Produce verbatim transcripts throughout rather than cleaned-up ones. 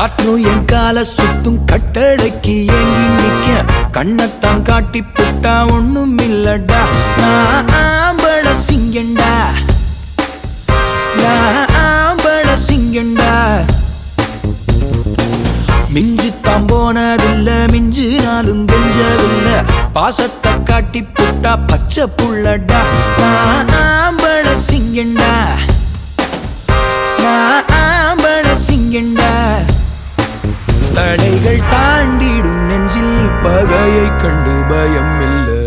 காற்றும் என் கால சுத்தும் கட்டளைக்கு ஏங்கி நிக்க கண்ணத்தான் காட்டி புட்டா ஒண்ணும் இல்லடா. நான் ஆம்பள சிங்கண்டா, நான் ஆம்பள சிங்கண்டா. மிஞ்சித்தான் போனதில்ல, மிஞ்சினாலும் கெஞ்சவில்ல. பாசத்தை காட்டி புட்டா பச்சை புள்ளடா. நான் ஆம்பள சிங்கண்டா, நான் ஆம்பள சிங்கண்டா. தடைகள் தாண்டிடும் நெஞ்சில் பகையை கண்டு பயம் இல்லை.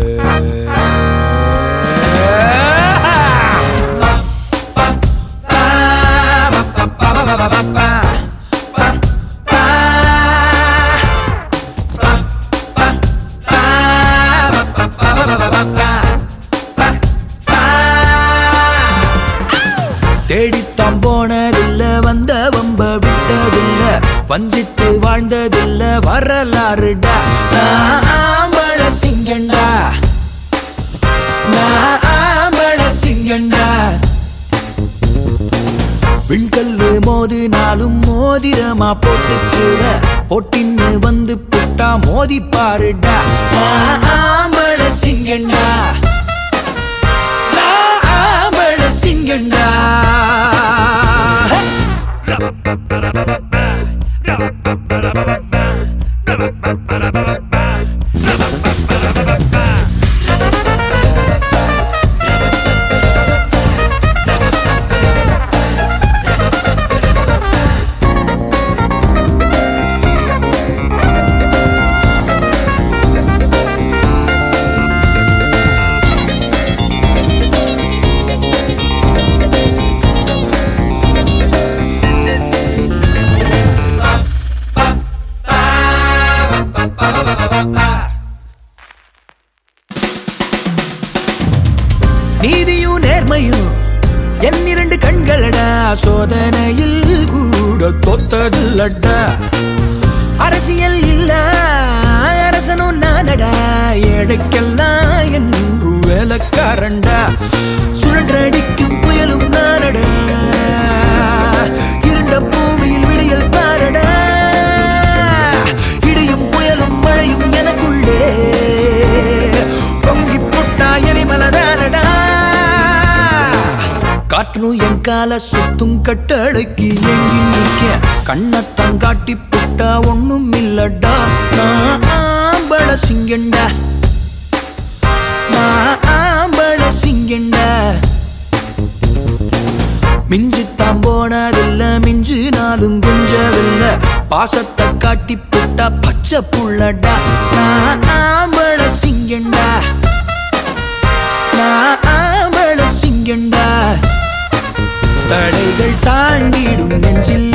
தேடித்தான் போனதில்ல, வந்த வம்ப விட்டதில்ல. வஞ்சித்து வாழ்ந்ததில்ல வரலாறுடா. நான் ஆம்பள சிங்கண்டா, நான் ஆம்பள சிங்கண்டா. விண்கல்லு மோதினாலும் மோதிரமா போட்டுக்கிற போட்டின்னு வந்து புட்டா மோதி பாருடா. நான் ஆம்பள சிங்கண்டா, நான் ஆம்பள சிங்கண்டா. நீதியும் நேர்மையும் என் இரண்டு கண்களடா. சோதனையில் கூட தோத்ததில்லடா. அரசியல் இல்ல அரசனும் நானடா. ஏழைக்கெல்லாம் என்று வேலைக்காரண்டா. சுழன்றடிக்கும் புயலும் நானடா. இருண்ட பூமியில் விடியல் பாரடா. இடியும் புயலும் மழையும் எனக்குள்ளே பொங்கி புட்டா எரிமலதானடா. காற்றும் என் கால சுத்தும் கட்டளைக்கு ஏங்கி நிக்க கண்ணத்தான் காட்டி புட்டா ஒண்ணும் இல்லடா. நான் ஆம்பள சிங்கண்டா, நான் ஆம்பள சிங்கண்டா. மிஞ்சித்தான் போனதில்ல, மிஞ்சினாலும் குஞ்சவில்ல. பாசத்தை காட்டி புட்டா பச்சை புள்ளடா. நான் ஆம்பள சிங்கண்டா, நான் ஆம்பள சிங்கண்டா. தடைகள் தாண்டிடும் நெஞ்சில்